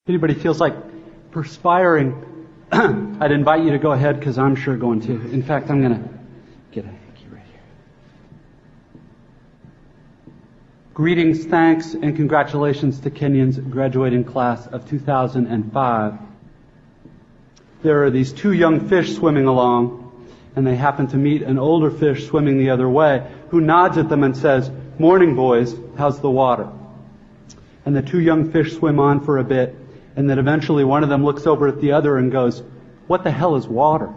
Anybody feels like perspiring, I'd invite you to go ahead because I'm sure going to. In fact, I'm going to get a hanky right here. Greetings, thanks, and congratulations to Kenyon's graduating class of 2005. There are these two young fish swimming along, and they happen to meet an older fish swimming the other way, who nods at them and says, "Morning, boys, how's the water?" And the two young fish swim on for a bit, and then eventually one of them looks over at the other and goes, "What the hell is water?"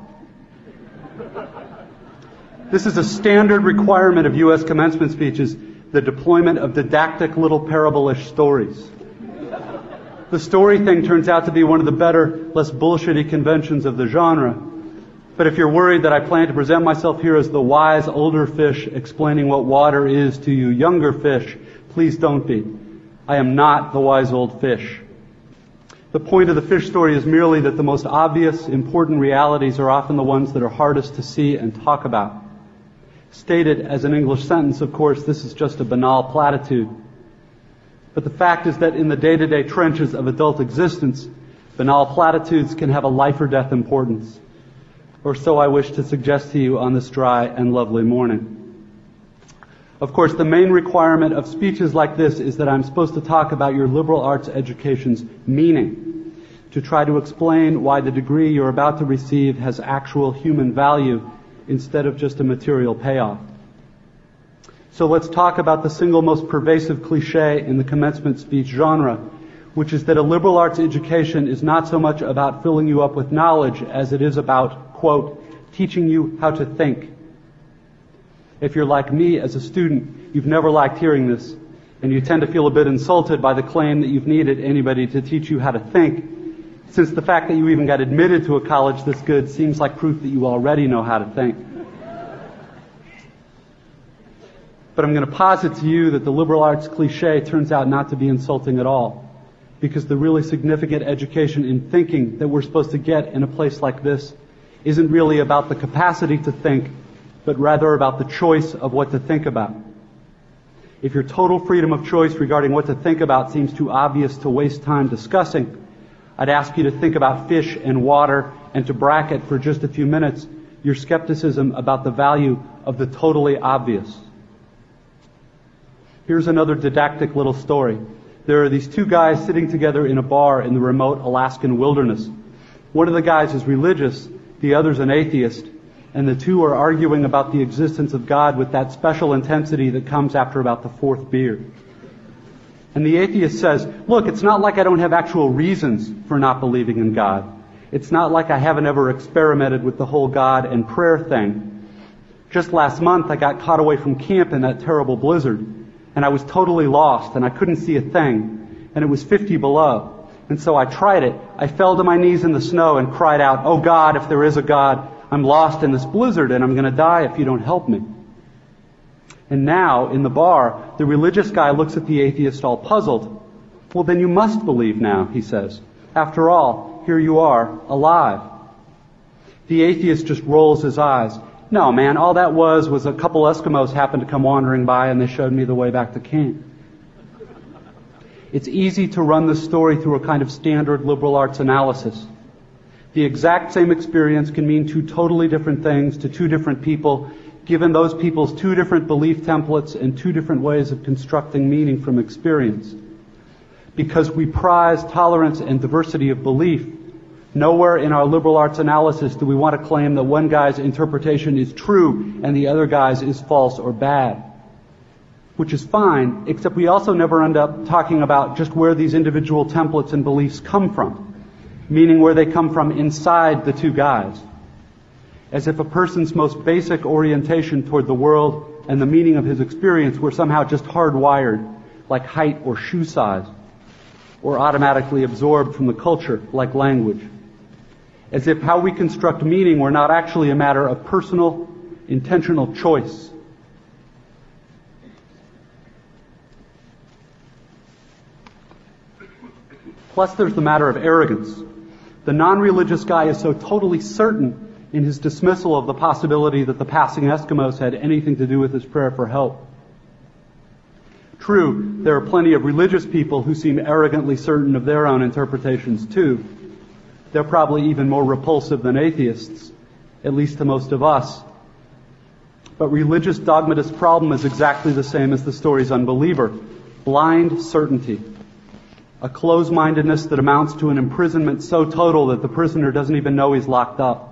This is a standard requirement of U.S. commencement speeches, the deployment of didactic little parable-ish stories. The story thing turns out to be one of the better, less bullshitty conventions of the genre. But if you're worried that I plan to present myself here as the wise older fish explaining what water is to you younger fish, please don't be. I am not the wise old fish. The point of the fish story is merely that the most obvious, important realities are often the ones that are hardest to see and talk about. Stated as an English sentence, of course, this is just a banal platitude. But the fact is that in the day-to-day trenches of adult existence, banal platitudes can have a life or death importance. Or so I wish to suggest to you on this dry and lovely morning. Of course, the main requirement of speeches like this is that I'm supposed to talk about your liberal arts education's meaning, to try to explain why the degree you're about to receive has actual human value instead of just a material payoff. So let's talk about the single most pervasive cliche in the commencement speech genre, which is that a liberal arts education is not so much about filling you up with knowledge as it is about, quote, teaching you how to think. If you're like me as a student, you've never liked hearing this, and you tend to feel a bit insulted by the claim that you've needed anybody to teach you how to think, since the fact that you even got admitted to a college this good seems like proof that you already know how to think. But I'm going to posit to you that the liberal arts cliche turns out not to be insulting at all, because the really significant education in thinking that we're supposed to get in a place like this isn't really about the capacity to think, but rather about the choice of what to think about. If your total freedom of choice regarding what to think about seems too obvious to waste time discussing, I'd ask you to think about fish and water and to bracket for just a few minutes your skepticism about the value of the totally obvious. Here's another didactic little story. There are these two guys sitting together in a bar in the remote Alaskan wilderness. One of the guys is religious, the other's an atheist, and the two are arguing about the existence of God with that special intensity that comes after about the fourth beer. And the atheist says, "Look, it's not like I don't have actual reasons for not believing in God. It's not like I haven't ever experimented with the whole God and prayer thing. Just last month I got caught away from camp in that terrible blizzard, and I was totally lost, and I couldn't see a thing, and it was 50 below. And so I tried it. I fell to my knees in the snow and cried out, 'Oh God, if there is a God, I'm lost in this blizzard and I'm going to die if you don't help me.' And now, in the bar, the religious guy looks at the atheist all puzzled. 'Well, then you must believe now,' he says. 'After all, here you are, alive.' The atheist just rolls his eyes. 'No, man, all that was a couple Eskimos happened to come wandering by and they showed me the way back to camp.' It's easy to run this story through a kind of standard liberal arts analysis. The exact same experience can mean two totally different things to two different people, given those people's two different belief templates and two different ways of constructing meaning from experience. Because we prize tolerance and diversity of belief, nowhere in our liberal arts analysis do we want to claim that one guy's interpretation is true and the other guy's is false or bad. Which is fine, except we also never end up talking about just where these individual templates and beliefs come from, meaning where they come from inside the two guys. As if a person's most basic orientation toward the world and the meaning of his experience were somehow just hardwired, like height or shoe size, or automatically absorbed from the culture, like language. As if how we construct meaning were not actually a matter of personal, intentional choice. Plus there's the matter of arrogance. The non-religious guy is so totally certain in his dismissal of the possibility that the passing Eskimos had anything to do with his prayer for help. True, there are plenty of religious people who seem arrogantly certain of their own interpretations too. They're probably even more repulsive than atheists, at least to most of us. But religious dogmatist's problem is exactly the same as the story's unbeliever. Blind certainty. A closed-mindedness that amounts to an imprisonment so total that the prisoner doesn't even know he's locked up.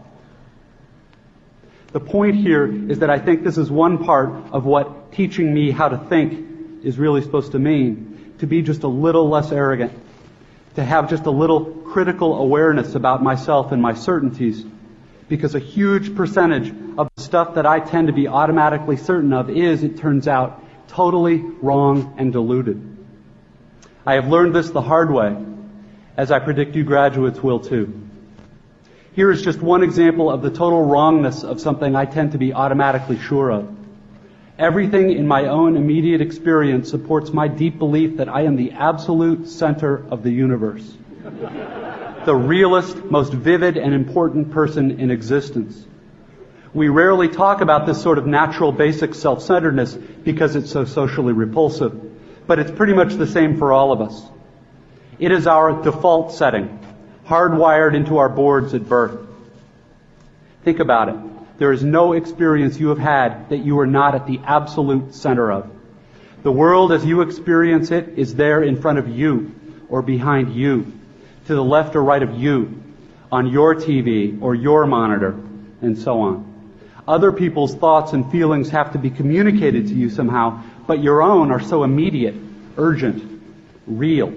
The point here is that I think this is one part of what teaching me how to think is really supposed to mean. To be just a little less arrogant. To have just a little critical awareness about myself and my certainties. Because a huge percentage of the stuff that I tend to be automatically certain of is, it turns out, totally wrong and deluded. I have learned this the hard way, as I predict you graduates will too. Here is just one example of the total wrongness of something I tend to be automatically sure of. Everything in my own immediate experience supports my deep belief that I am the absolute center of the universe. The realest, most vivid and important person in existence. We rarely talk about this sort of natural basic self-centeredness because it's so socially repulsive, but it's pretty much the same for all of us. It is our default setting, hardwired into our boards at birth. Think about it. There is no experience you have had that you are not at the absolute center of. The world as you experience it is there in front of you or behind you, to the left or right of you, on your TV or your monitor, and so on. Other people's thoughts and feelings have to be communicated to you somehow, but your own are so immediate, urgent, real.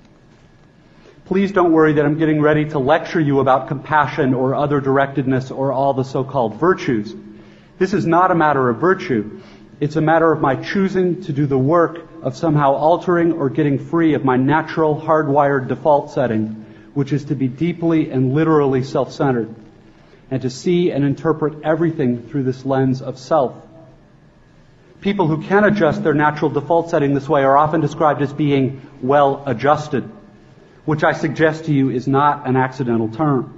Please don't worry that I'm getting ready to lecture you about compassion or other directedness or all the so-called virtues. This is not a matter of virtue. It's a matter of my choosing to do the work of somehow altering or getting free of my natural, hardwired default setting, which is to be deeply and literally self-centered, and to see and interpret everything through this lens of self. People who can adjust their natural default setting this way are often described as being well adjusted, which I suggest to you is not an accidental term.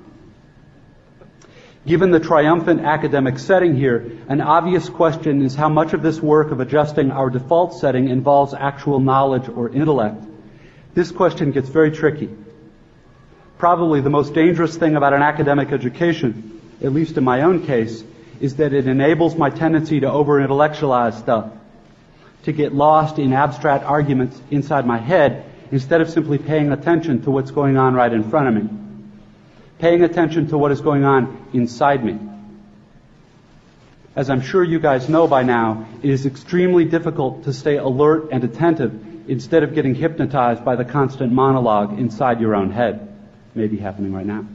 Given the triumphant academic setting here, an obvious question is how much of this work of adjusting our default setting involves actual knowledge or intellect. This question gets very tricky. Probably the most dangerous thing about an academic education, at least in my own case, is that it enables my tendency to over-intellectualize stuff, to get lost in abstract arguments inside my head instead of simply paying attention to what's going on right in front of me. Paying attention to what is going on inside me. As I'm sure you guys know by now, it is extremely difficult to stay alert and attentive instead of getting hypnotized by the constant monologue inside your own head. Maybe happening right now.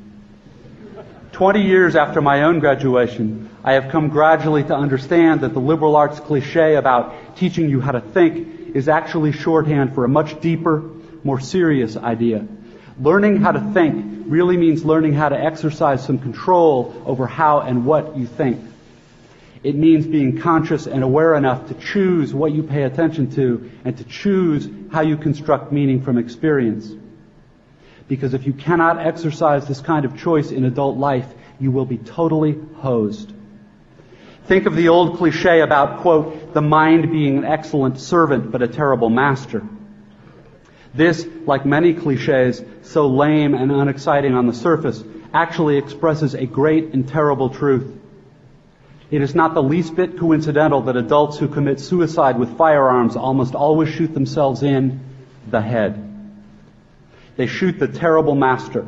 20 years after my own graduation, I have come gradually to understand that the liberal arts cliché about teaching you how to think is actually shorthand for a much deeper, more serious idea. Learning how to think really means learning how to exercise some control over how and what you think. It means being conscious and aware enough to choose what you pay attention to and to choose how you construct meaning from experience. Because if you cannot exercise this kind of choice in adult life, you will be totally hosed. Think of the old cliché about, quote, the mind being an excellent servant but a terrible master. This, like many clichés, so lame and unexciting on the surface, actually expresses a great and terrible truth. It is not the least bit coincidental that adults who commit suicide with firearms almost always shoot themselves in the head. They shoot the terrible master.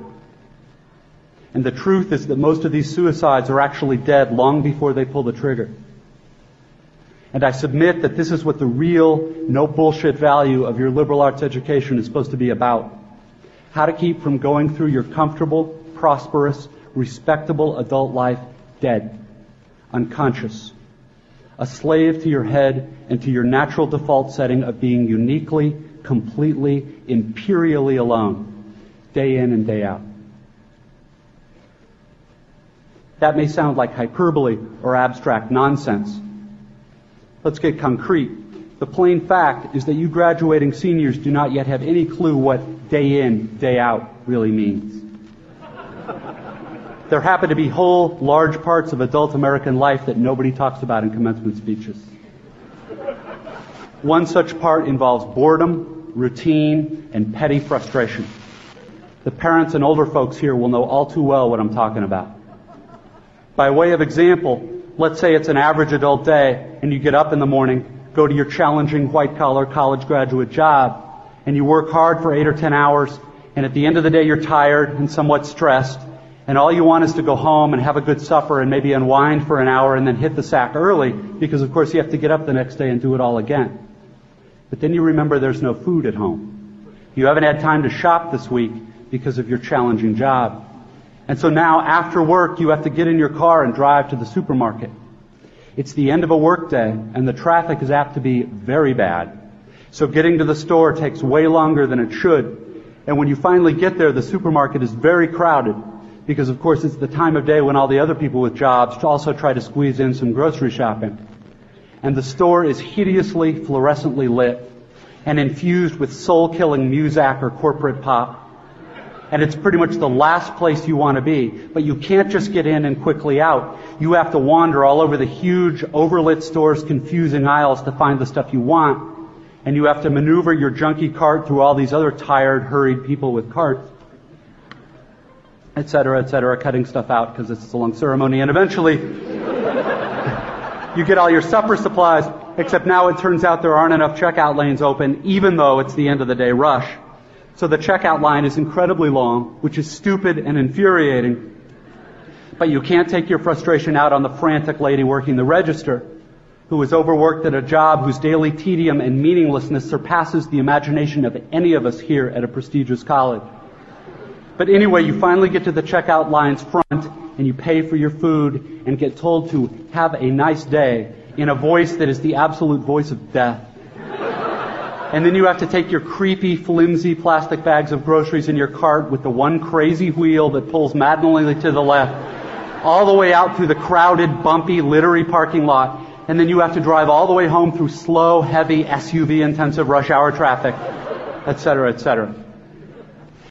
And the truth is that most of these suicides are actually dead long before they pull the trigger. And I submit that this is what the real, no bullshit value of your liberal arts education is supposed to be about. How to keep from going through your comfortable, prosperous, respectable adult life dead, unconscious, a slave to your head and to your natural default setting of being uniquely, completely, imperially alone, day in and day out. That may sound like hyperbole or abstract nonsense. Let's get concrete. The plain fact is that you graduating seniors do not yet have any clue what day in, day out really means. There happen to be whole, large parts of adult American life that nobody talks about in commencement speeches. One such part involves boredom, routine, and petty frustration. The parents and older folks here will know all too well what I'm talking about. By way of example, let's say it's an average adult day and you get up in the morning, go to your challenging white-collar college graduate job, and you work hard for 8 or 10 hours, and at the end of the day you're tired and somewhat stressed, and all you want is to go home and have a good supper and maybe unwind for an hour and then hit the sack early, because of course you have to get up the next day and do it all again. But then you remember there's no food at home. You haven't had time to shop this week because of your challenging job. And so now, after work, you have to get in your car and drive to the supermarket. It's the end of a work day, and the traffic is apt to be very bad. So getting to the store takes way longer than it should. And when you finally get there, the supermarket is very crowded, because of course it's the time of day when all the other people with jobs also try to squeeze in some grocery shopping. And the store is hideously fluorescently lit and infused with soul-killing Muzak or corporate pop. And it's pretty much the last place you want to be. But you can't just get in and quickly out. You have to wander all over the huge, overlit store's confusing aisles to find the stuff you want. And you have to maneuver your junky cart through all these other tired, hurried people with carts, et cetera, cutting stuff out because it's a long ceremony. And eventually, you get all your supper supplies, except now it turns out there aren't enough checkout lanes open, even though it's the end of the day rush. So the checkout line is incredibly long, which is stupid and infuriating. But you can't take your frustration out on the frantic lady working the register, who is overworked at a job whose daily tedium and meaninglessness surpasses the imagination of any of us here at a prestigious college. But anyway, you finally get to the checkout line's front, and you pay for your food and get told to have a nice day in a voice that is the absolute voice of death. And then you have to take your creepy, flimsy plastic bags of groceries in your cart with the one crazy wheel that pulls maddeningly to the left, all the way out through the crowded, bumpy, littery parking lot. And then you have to drive all the way home through slow, heavy, SUV-intensive rush hour traffic, et cetera, et cetera.